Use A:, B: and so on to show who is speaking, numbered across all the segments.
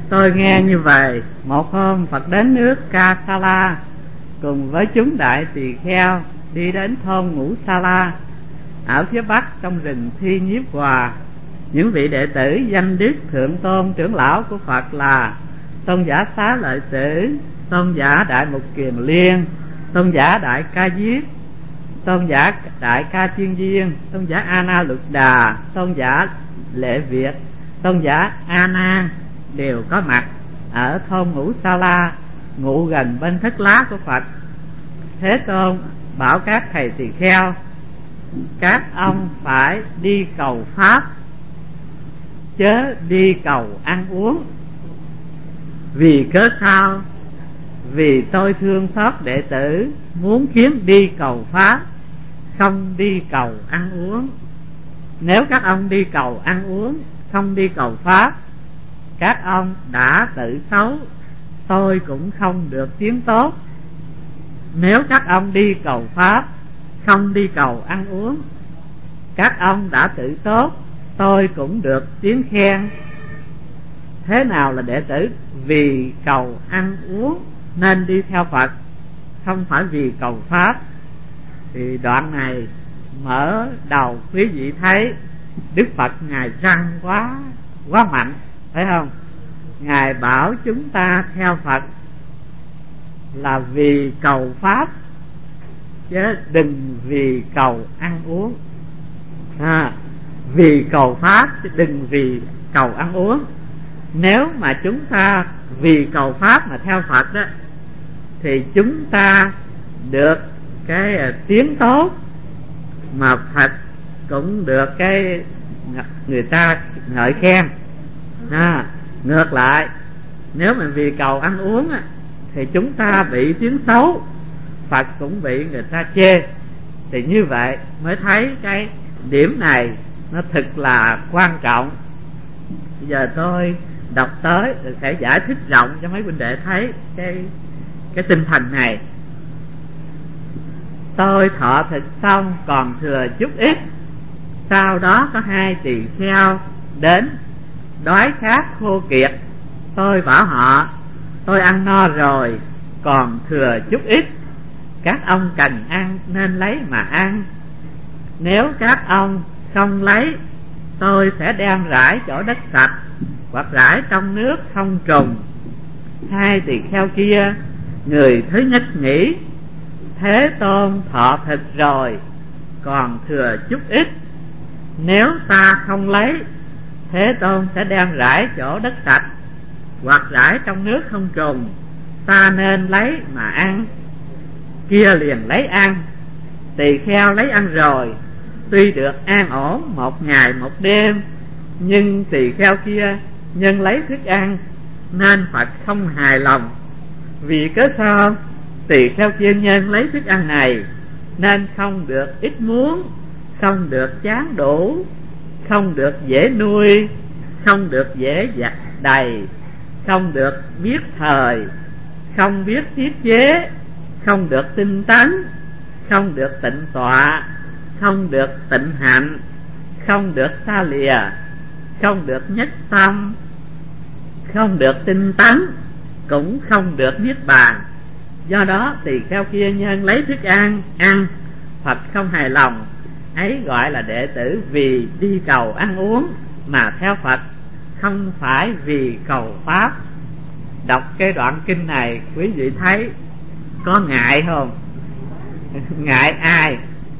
A: Tôi nghe như vậy, một hôm Phật đến nước Kasala cùng với chúng đại tỳ kheo đi đến thôn Ngũ Sa La ở phía bắc trong rừng Thi Nhiếp Hòa. Những vị đệ tử danh đức thượng tôn trưởng lão của Phật là tôn giả Xá Lợi Tử, tôn giả Đại Mục Kiền Liên, tôn giả Đại Ca Diếp, tôn giả Đại Ca Chiên Viên, tôn giả A Na Lục Đà, tôn giả Lệ Việt, tôn giả A Nan đều có mặt ở thôn Ngũ Sa La, ngụ gần bên thất lá của Phật. Thế Tôn bảo các thầy tỳ kheo: các ông phải đi cầu pháp, chớ đi cầu ăn uống. Vì cớ sao? Vì tôi thương xót đệ tử, muốn khiến đi cầu pháp, không đi cầu ăn uống. Nếu các ông đi cầu ăn uống, không đi cầu pháp, các ông đã tự xấu, tôi cũng không được tiếng tốt. Nếu các ông đi cầu pháp, không đi cầu ăn uống, các ông đã tự tốt, tôi cũng được tiếng khen. Thế nào là đệ tử vì cầu ăn uống nên đi theo Phật, không phải vì cầu pháp? Thì đoạn này mở đầu quý vị thấy Đức Phật Ngài răng quá mạnh, phải không? Ngài bảo chúng ta theo Phật là vì cầu pháp, chứ đừng vì cầu ăn uống. Vì cầu pháp chứ đừng vì cầu ăn uống. Nếu mà chúng ta vì cầu pháp mà theo Phật đó, thì chúng ta được cái tiếng tốt, mà Phật cũng được cái người ta ngợi khen. Ngược lại, nếu mà vì cầu ăn uống á, thì chúng ta bị tiếng xấu, Phật cũng bị người ta chê. Thì như vậy mới thấy cái điểm này nó thật là quan trọng. Bây giờ tôi đọc tới rồi sẽ giải thích rộng cho mấy huynh đệ thấy cái tinh thần này. Tôi thọ thịt xong còn thừa chút ít. Sau đó có hai tỳ kheo đến đói khát khô kiệt. Tôi bảo họ: tôi ăn no rồi, còn thừa chút ít, các ông cần ăn nên lấy mà ăn. Nếu các ông không lấy, tôi sẽ đem rải chỗ đất sạch, hoặc rải trong nước không trùng. Hai tỳ kheo kia, người thứ nhất nghĩ: Thế Tôn thọ thịt rồi, còn thừa chút ít, nếu ta không lấy, Thế Tôn sẽ đem rải chỗ đất sạch, hoặc rải trong nước không trùng, ta nên lấy mà ăn. Kia liền lấy ăn. Tỳ kheo lấy ăn rồi, tuy được an ổn một ngày một đêm, nhưng tỳ kheo kia nhân lấy thức ăn nên Phật không hài lòng. Vì cớ sao? Tỳ kheo kia nhân lấy thức ăn này nên không được ít muốn, không được chán đủ, không được dễ nuôi, không được dễ đầy, không được biết thời, không biết tiết chế, không được tinh tấn, không được tịnh tọa, không được tịnh hạnh, không được xa lìa, không được nhất tâm, không được tinh tấn, cũng không được niết bàn. Do đó tỳ kheo kia nhân lấy thức ăn ăn, Phật không hài lòng. Ấy gọi là đệ tử vì đi cầu ăn uống mà theo Phật, không phải vì cầu pháp. Đọc cái đoạn kinh này quý vị thấy có ngại không? Ngại ai?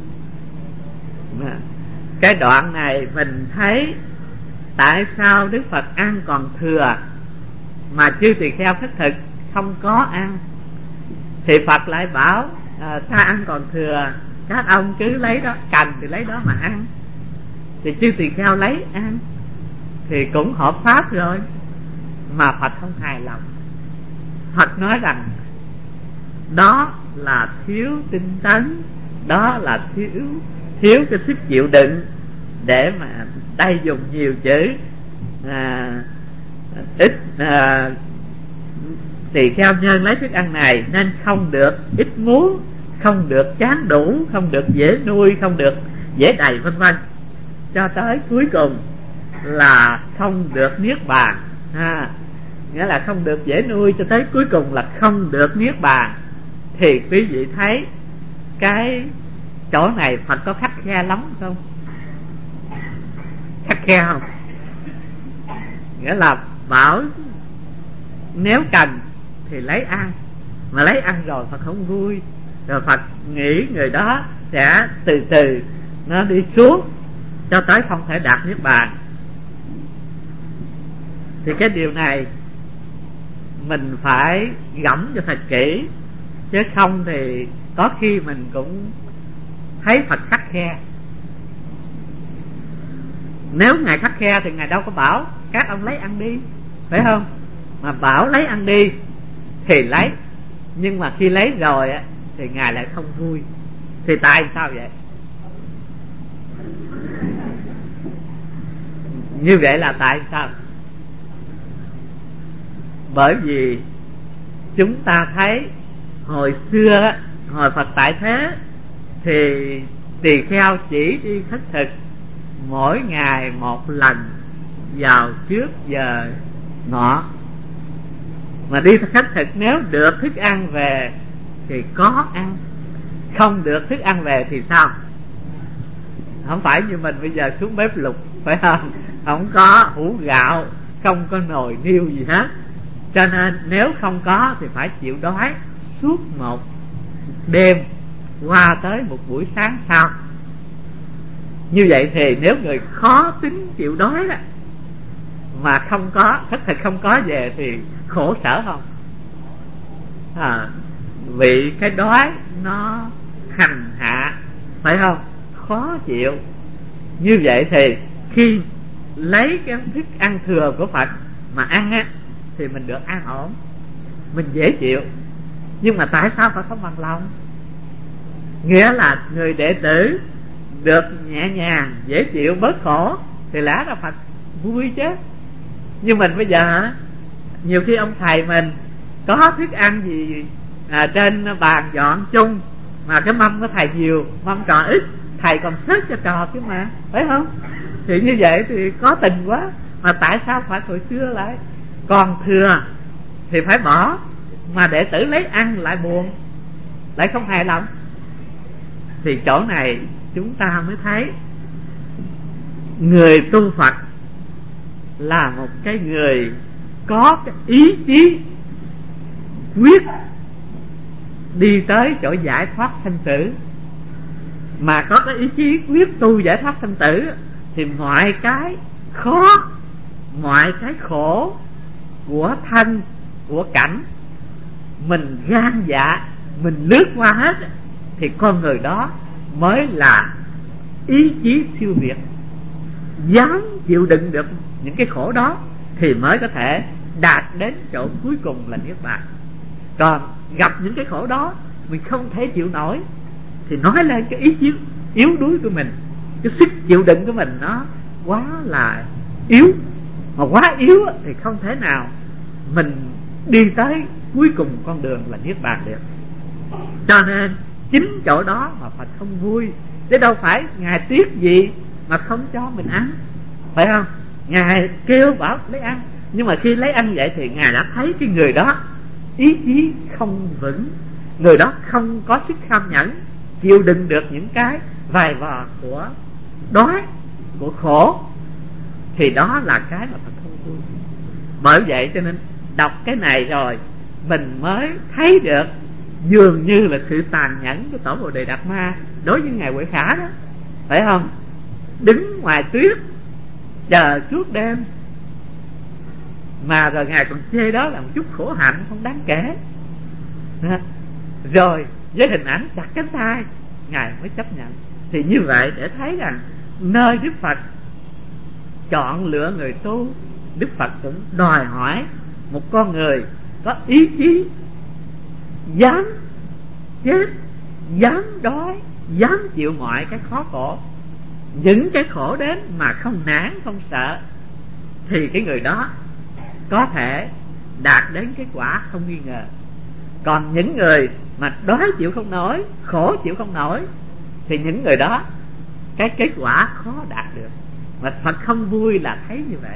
A: Cái đoạn này mình thấy tại sao Đức Phật ăn còn thừa mà chư tỳ kheo khất thực không có ăn. Thì Phật lại bảo ta ăn còn thừa, các ông cứ lấy đó, cần thì lấy đó mà ăn. Thì chư tỳ kheo lấy ăn thì cũng hợp pháp rồi, mà Phật không hài lòng. Phật nói rằng đó là thiếu tinh tấn, đó là thiếu cái sức chịu đựng. Để mà đây dùng nhiều chữ ít tỳ kheo nhân lấy thức ăn này nên không được ít muốn, không được chán đủ, không được dễ nuôi, không được dễ đầy, vân vân, cho tới cuối cùng là không được niết bàn. nghĩa là không được dễ nuôi cho tới cuối cùng là không được niết bàn. Thì quý vị thấy cái chỗ này Phật có khắt khe lắm không? Khắt khe không? Nghĩa là bảo nếu cần thì lấy ăn, mà lấy ăn rồi Phật không vui, rồi Phật nghĩ người đó sẽ từ từ nó đi xuống cho tới không thể đạt niết bàn. Thì cái điều này mình phải gẫm cho thật kỹ, chứ không thì có khi mình cũng thấy Phật khắt khe. Nếu Ngài khắt khe thì Ngài đâu có bảo các ông lấy ăn đi, phải không? Mà bảo lấy ăn đi thì lấy, nhưng mà khi lấy rồi á thì Ngài lại không vui. Thì tại sao vậy? Như vậy là tại sao? Bởi vì chúng ta thấy hồi xưa, hồi Phật tại thế, thì tỳ kheo chỉ đi khất thực mỗi ngày một lần vào trước giờ ngọ. Mà đi khất thực nếu được thức ăn về thì có ăn, không được thức ăn về thì sao? Không phải như mình bây giờ xuống bếp lục, phải không? Không có hũ gạo, không có nồi niêu gì hết. Cho nên nếu không có thì phải chịu đói suốt một đêm qua tới một buổi sáng sau. Như vậy thì nếu người khó tính chịu đói đó, mà không có khất thực không có về thì khổ sở không? Vì cái đói nó hành hạ, phải không? Khó chịu. Như vậy thì khi lấy cái thức ăn thừa của Phật mà ăn á, thì mình được an ổn, mình dễ chịu. Nhưng mà tại sao Phật không bằng lòng? Nghĩa là người đệ tử được nhẹ nhàng, dễ chịu, bớt khổ thì lẽ ra Phật vui chứ. Nhưng mình bây giờ nhiều khi ông thầy mình có thức ăn gì trên bàn dọn chung, mà cái mâm của thầy nhiều, mâm trò ít, thầy còn xếp cho trò chứ mà, phải không? Thì như vậy thì có tình quá. Mà tại sao phải hồi xưa lại còn thừa thì phải bỏ, mà đệ tử lấy ăn lại buồn, lại không hài lòng? Thì chỗ này chúng ta mới thấy người tu Phật là một cái người có cái ý chí quyết đi tới chỗ giải thoát sanh tử. Mà có cái ý chí quyết tu giải thoát sanh tử thì mọi cái khó, mọi cái khổ của thân, của cảnh, mình gan dạ, mình lướt qua hết, thì con người đó mới là ý chí siêu việt, dám chịu đựng được những cái khổ đó thì mới có thể đạt đến chỗ cuối cùng là niết bàn. Còn gặp những cái khổ đó mình không thể chịu nổi thì nói lên cái ý chí yếu đuối của mình, cái sức chịu đựng của mình nó quá là yếu. Mà quá yếu thì không thể nào mình đi tới cuối cùng con đường là niết bàn được. Cho nên chính chỗ đó mà Phật không vui. Chứ đâu phải Ngài tiếc gì mà không cho mình ăn, phải không? Ngài kêu bảo lấy ăn, nhưng mà khi lấy ăn vậy thì Ngài đã thấy cái người đó ý chí không vững, người đó không có sức kham nhẫn chịu đựng được những cái vài vò của đói, của khổ, thì đó là cái mà Phật không vui. Bởi vậy cho nên đọc cái này rồi mình mới thấy được dường như là sự tàn nhẫn của Tổ Bồ Đề Đạt Ma đối với Ngài Huệ Khả đó, phải không? Đứng ngoài tuyết chờ suốt đêm mà rồi Ngài còn chê đó là một chút khổ hạnh không đáng kể. Rồi với hình ảnh chặt cánh tay Ngài mới chấp nhận. Thì như vậy để thấy rằng nơi Đức Phật chọn lựa người tu, Đức Phật cũng đòi hỏi một con người có ý chí dám chết, dám đói, dám chịu mọi cái khó khổ. Những cái khổ đến mà không nản, không sợ, thì cái người đó có thể đạt đến kết quả không nghi ngờ. Còn những người mà đói chịu không nổi, khổ chịu không nổi, thì những người đó cái kết quả khó đạt được. Mà Phật không vui là thấy như vậy.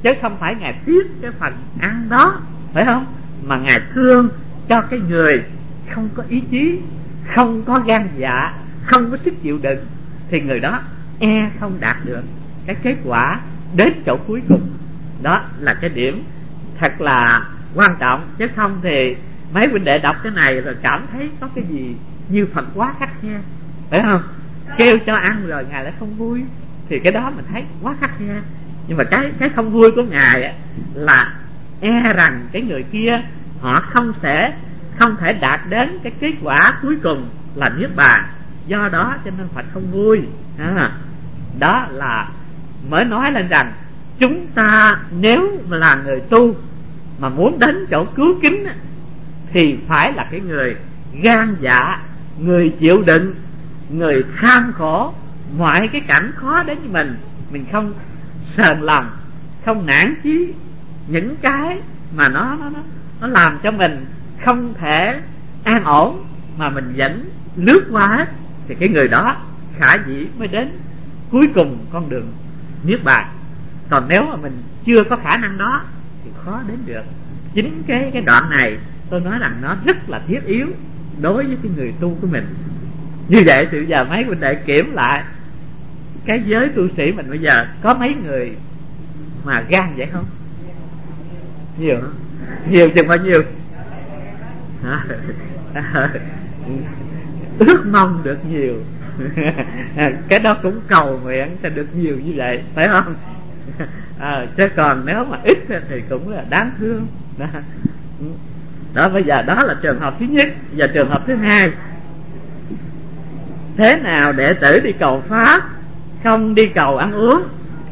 A: chứ không phải Ngài tiếc cái phần ăn đó, phải không? Mà Ngài thương cho cái người không có ý chí, không có gan dạ, không có sức chịu đựng, thì người đó không đạt được cái kết quả đến chỗ cuối cùng. Đó là cái điểm thật là quan trọng, chứ không thì mấy huynh đệ đọc cái này rồi cảm thấy có cái gì như Phật quá khắt khe, phải không? Kêu cho ăn rồi Ngài lại không vui, thì cái đó mình thấy quá khắt khe. Nhưng mà cái không vui của Ngài là rằng cái người kia họ không thể đạt đến cái kết quả cuối cùng là niết bàn, do đó cho nên Phật không vui. Đó là mới nói lên rằng chúng ta nếu là người tu mà muốn đến chỗ cứu kính thì phải là cái người gan dạ, người chịu đựng, người kham khổ mọi cái cảnh khó đến với mình không sờn lòng, không nản chí những cái mà nó làm cho mình không thể an ổn, mà mình vẫn lướt qua hết, thì cái người đó khả dĩ mới đến cuối cùng con đường niết bàn. Còn nếu mà mình chưa có khả năng đó thì khó đến được. Chính cái đoạn này tôi nói rằng nó rất là thiết yếu đối với cái người tu của mình. Như vậy thì giờ mấy huynh đệ kiểm lại cái giới tu sĩ mình bây giờ có mấy người mà gan vậy không? Nhiều không? Nhiều chừng bao nhiêu? Ước mong được nhiều. Cái đó cũng cầu nguyện cho được nhiều như vậy, phải không? Chứ còn nếu mà ít thì cũng là đáng thương. Đó, bây giờ đó là trường hợp thứ nhất. Giờ trường hợp thứ hai, thế nào đệ tử đi cầu Pháp, không đi cầu ăn uống?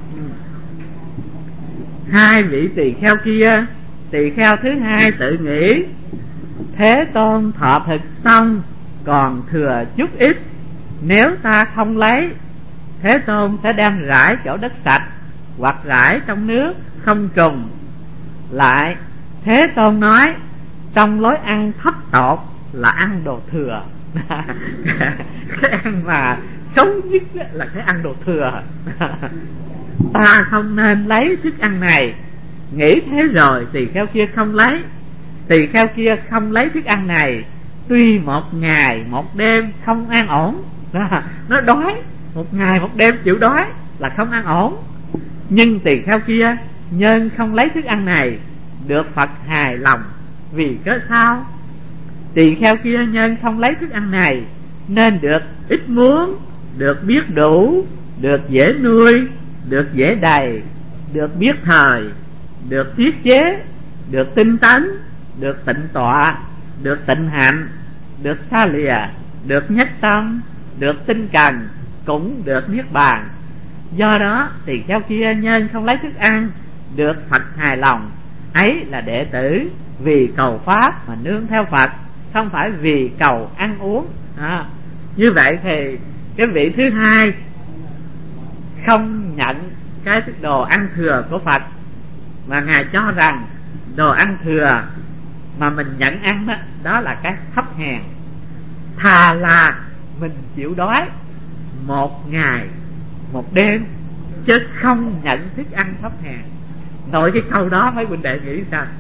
A: Hai vị tỳ kheo kia, tỳ kheo thứ hai tự nghĩ Thế Tôn thọ thực xong còn thừa chút ít, nếu ta không lấy, Thế Tôn sẽ đem rải chỗ đất sạch hoặc rải trong nước không trùng. Lại Thế Tôn nói trong lối ăn thấp tột là ăn đồ thừa. Cái ăn mà xấu nhất là cái ăn đồ thừa. Ta không nên lấy thức ăn này. Nghĩ thế rồi tỳ kheo kia không lấy. Tỳ kheo kia không lấy thức ăn này, tuy một ngày một đêm không an ổn. Nó đói, một ngày một đêm chịu đói là không an ổn. Nhưng tỳ kheo kia nhân không lấy thức ăn này được Phật hài lòng. Vì cớ sao? Tỳ kheo kia nhân không lấy thức ăn này nên được ít muốn, được biết đủ, được dễ nuôi, được dễ đầy, được biết thời, được tiết chế, được tinh tấn, được tịnh tọa, được tịnh hạnh, được xa lìa, được nhất tâm, được tinh cần, cũng được niết bàn. Do đó tỳ kheo kia nhân không lấy thức ăn được Phật hài lòng. Ấy là đệ tử vì cầu Pháp mà nương theo Phật, không phải vì cầu ăn uống. Như vậy thì cái vị thứ hai không nhận cái đồ ăn thừa của Phật, mà Ngài cho rằng đồ ăn thừa mà mình nhận ăn đó, đó là cái thấp hèn. Thà là mình chịu đói một ngày một đêm, chứ không nhận thức ăn thấp hèn. Nội cái câu đó mấy huynh đệ nghĩ sao?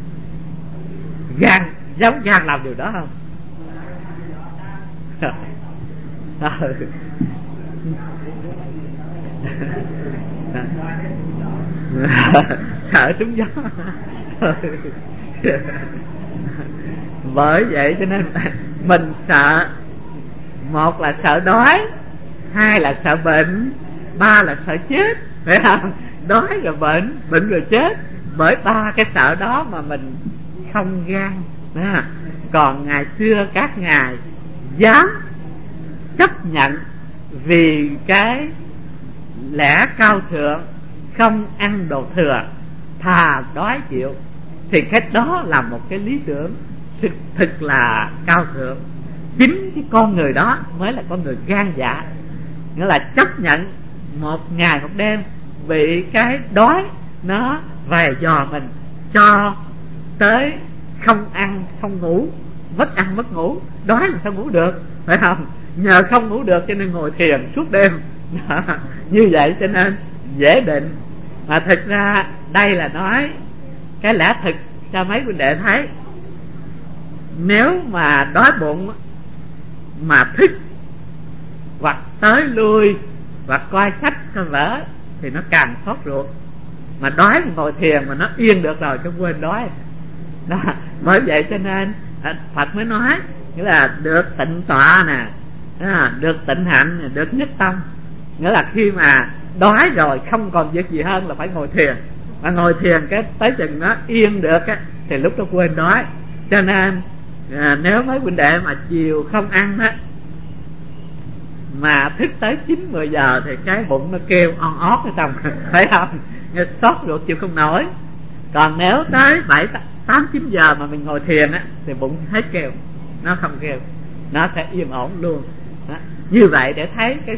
A: Dám gan làm điều đó không? Sợ trúng gió. Bởi vậy cho nên mình sợ, một là sợ đói, hai là sợ bệnh, ba là sợ chết, phải không? Đói rồi bệnh, bệnh rồi chết. Bởi ba cái sợ đó mà mình không gan. Còn ngày xưa các ngài dám chấp nhận vì cái lẽ cao thượng, không ăn đồ thừa, thà đói chịu, thì cái đó là một cái lý tưởng thực là cao thượng. Chính cái con người đó mới là con người gan dạ, nghĩa là chấp nhận một ngày một đêm bị cái đói nó vài dò mình, cho tới không ăn không ngủ, mất ăn mất ngủ. Đói làm sao ngủ được, phải không? Nhờ không ngủ được cho nên ngồi thiền suốt đêm. Như vậy cho nên dễ định. Mà thật ra đây là nói cái lẽ thực cho mấy huynh đệ thấy. Nếu mà đói bụng mà thức hoặc tới lui hoặc coi sách coi vở thì nó càng sốt ruột. Mà đói ngồi thiền mà nó yên được rồi cái quên đói đó. Bởi vậy cho nên Phật mới nói nghĩa là được tịnh tọa nè, được tịnh hạnh, được nhất tâm. Nghĩa là khi mà đói rồi không còn việc gì hơn là phải ngồi thiền. Mà ngồi thiền cái tới chừng nó yên được á, thì lúc đó quên đói. Cho nên nếu mấy huynh đệ mà chiều không ăn á, mà thức tới 9-10 giờ thì cái bụng nó kêu on ót ở trong phải không? Sốt ruột chịu không nổi. Còn nếu tới 7-8-9 giờ mà mình ngồi thiền á thì bụng hết kêu, nó không kêu, nó sẽ yên ổn luôn đó. Như vậy để thấy cái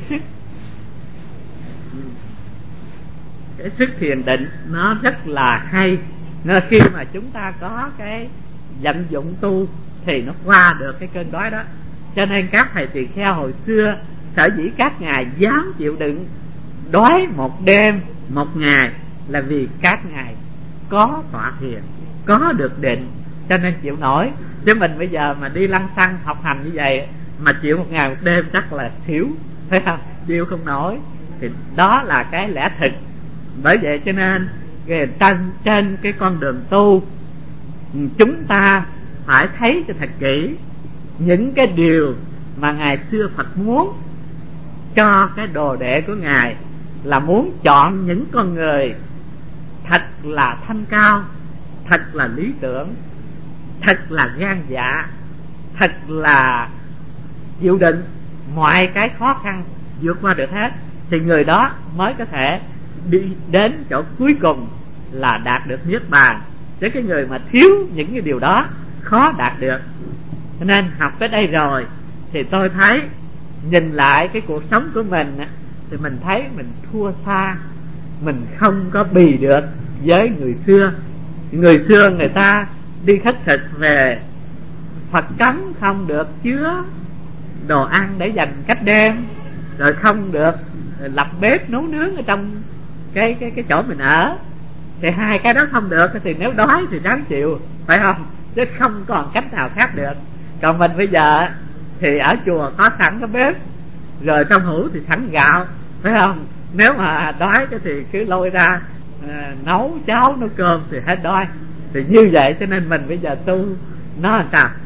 A: sức thiền định nó rất là hay. Nên khi mà chúng ta có cái vận dụng tu thì nó qua được cái cơn đói đó. Cho nên các thầy tỳ kheo hồi xưa sở dĩ các ngài dám chịu đựng đói một đêm một ngày là vì các ngài có tọa thiền, có được định, cho nên chịu nổi. Chứ mình bây giờ mà đi lăng xăng học hành như vậy mà chịu một ngày một đêm chắc là xỉu, thấy không? Chịu không nổi. Thì đó là cái lẽ thực. Bởi vậy cho nên trên cái con đường tu, chúng ta phải thấy cho thật kỹ những cái điều mà ngày xưa Phật muốn cho cái đồ đệ của ngài, là muốn chọn những con người thật là thanh cao, thật là lý tưởng, thật là gan dạ, thật là chịu đựng mọi cái khó khăn vượt qua được hết, thì người đó mới có thể đi đến chỗ cuối cùng là đạt được niết bàn. Chứ cái người mà thiếu những cái điều đó khó đạt được. Cho nên học tới đây rồi thì tôi thấy nhìn lại cái cuộc sống của mình thì mình thấy mình thua xa, mình không có bì được với người xưa. Người xưa người ta đi khất thực về, Phật cấm không được chứa đồ ăn để dành cách đêm, rồi không được lập bếp nấu nướng ở trong cái chỗ mình ở. Thì hai cái đó không được thì nếu đói thì ráng chịu, phải không? Chứ không còn cách nào khác được. Còn mình bây giờ thì ở chùa có sẵn cái bếp, rồi trong hũ thì sẵn gạo, phải không? Nếu mà đói thì cứ lôi ra nấu cháo nấu cơm thì hết đói. Thì như vậy cho nên mình bây giờ tu nó làm sao?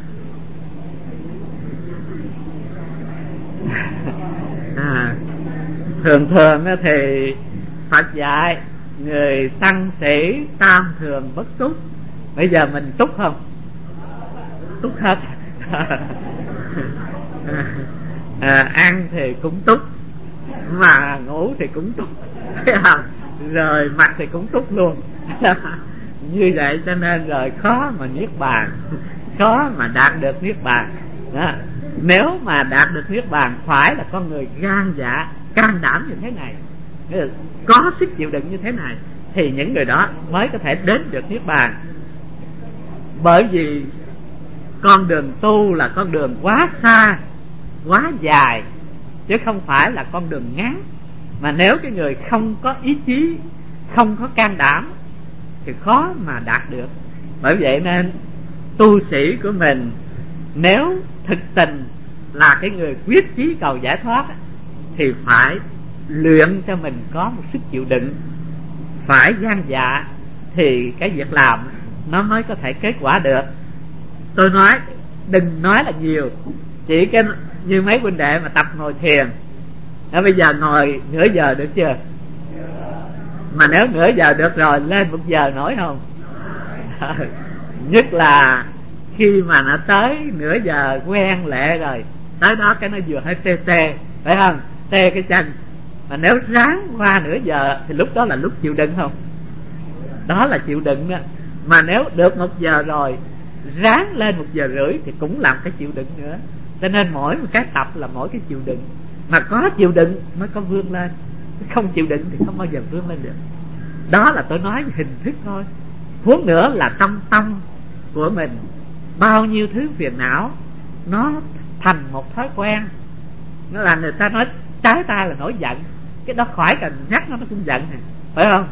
A: Thường thì Phật dạy người tăng sĩ tam thường bất túc. Bây giờ mình túc không? Túc hết. Ăn thì cũng túc, mà ngủ thì cũng túc, rồi mặc thì cũng túc luôn. Như vậy cho nên rồi khó mà niết bàn, khó mà đạt được niết bàn đó. Nếu mà đạt được niết bàn phải là con người gan dạ, can đảm như thế này, có sức chịu đựng như thế này, thì những người đó mới có thể đến được niết bàn. Bởi vì con đường tu là con đường quá xa, quá dài, chứ không phải là con đường ngắn. Mà nếu cái người không có ý chí, không có can đảm thì khó mà đạt được. Bởi vậy nên tu sĩ của mình nếu thực tình là cái người quyết chí cầu giải thoát thì phải luyện cho mình có một sức chịu đựng, phải gan dạ, thì cái việc làm nó mới có thể kết quả được. Tôi nói đừng nói là nhiều, chỉ cái như mấy huynh đệ mà tập ngồi thiền, bây giờ ngồi nửa giờ được chưa? Mà nếu nửa giờ được rồi lên 1 giờ nổi không? Nhất là khi mà nó tới nửa giờ quen lệ rồi, tới đó cái nó vừa hơi tê tê, phải không? Tê cái chân. Mà nếu ráng qua nửa giờ thì lúc đó là lúc chịu đựng không? Đó là chịu đựng đó. Mà nếu được 1 giờ rồi ráng lên 1 giờ rưỡi thì cũng làm cái chịu đựng nữa. Cho nên mỗi một cái tập là mỗi cái chịu đựng. Mà có chịu đựng mới có vươn lên, không chịu đựng thì không bao giờ vươn lên được. Đó là tôi nói hình thức thôi. Huống nữa là trong tâm của mình bao nhiêu thứ phiền não nó thành một thói quen. Nó là người ta nói trái tay là nổi giận, cái đó khỏi cần nhắc nó cũng giận này, phải không?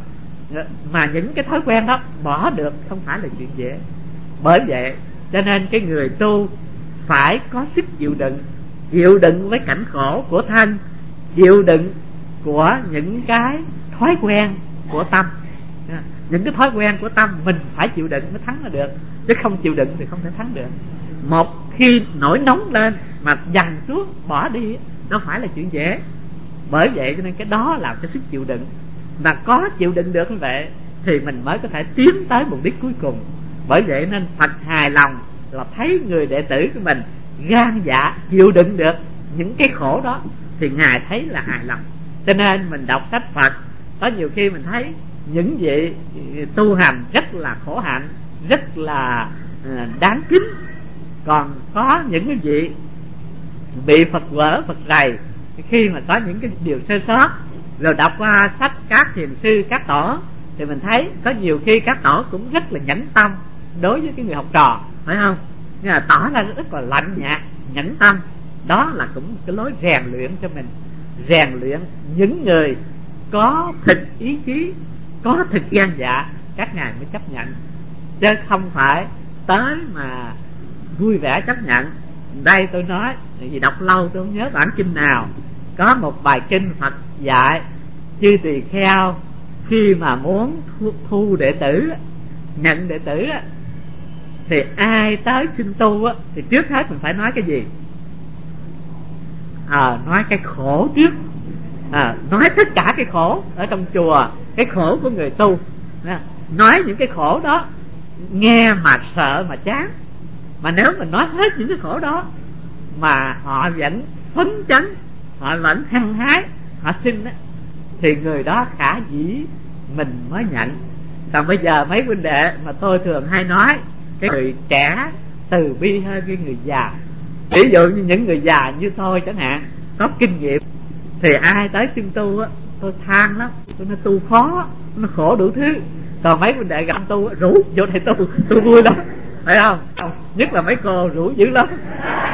A: Mà những cái thói quen đó bỏ được không phải là chuyện dễ. Bởi vậy cho nên cái người tu phải có sức chịu đựng với cảnh khổ của thân, chịu đựng của những cái thói quen của tâm. Những cái thói quen của tâm mình phải chịu đựng mới thắng là được, chứ không chịu đựng thì không thể thắng được. Một khi nổi nóng lên mà dằn xuống bỏ đi nó phải là chuyện dễ. Bởi vậy cho nên cái đó là cái sức chịu đựng. Mà có chịu đựng được như vậy thì mình mới có thể tiến tới mục đích cuối cùng. Bởi vậy nên Phật hài lòng là thấy người đệ tử của mình gan dạ chịu đựng được những cái khổ đó thì Ngài thấy là hài lòng. Cho nên mình đọc sách Phật, có nhiều khi mình thấy những vị tu hành rất là khổ hạnh, rất là đáng kính. Còn có những cái vị bị Phật vỡ Phật rầy khi mà có những cái điều sơ sót. Rồi đọc qua sách các thiền sư, các tổ thì mình thấy có nhiều khi các tổ cũng rất là nhẫn tâm đối với cái người học trò, phải không? Nhưng mà tỏ ra rất là lạnh nhạt, nhẫn tâm. Đó là cũng cái lối rèn luyện cho mình, rèn luyện những người có thực ý chí, có thực gan dạ, các ngài mới chấp nhận, chứ không phải tới mà vui vẻ chấp nhận. Đây tôi nói vì đọc lâu tôi không nhớ bản kinh nào, có một bài kinh Phật dạy chư tỳ kheo khi mà muốn thu đệ tử, nhận đệ tử thì ai tới xin tu thì trước hết mình phải nói cái gì? Nói cái khổ trước. Nói tất cả cái khổ ở trong chùa, cái khổ của người tu. Nói những cái khổ đó nghe mà sợ mà chán. Mà nếu mình nói hết những cái khổ đó mà họ vẫn phấn chấn, họ vẫn hăng hái, họ xin thì người đó khả dĩ mình mới nhận. Còn bây giờ mấy huynh đệ mà tôi thường hay nói, cái người trẻ từ bi hơn cái người già. Ví dụ như những người già như tôi chẳng hạn, có kinh nghiệm thì ai tới xin tu tôi than lắm, tôi nói tu khó, nó khổ đủ thứ. Còn mấy huynh đệ gặp tu rủ vô đây tu vui lắm, phải không? Nhất là mấy cô rủ dữ lắm.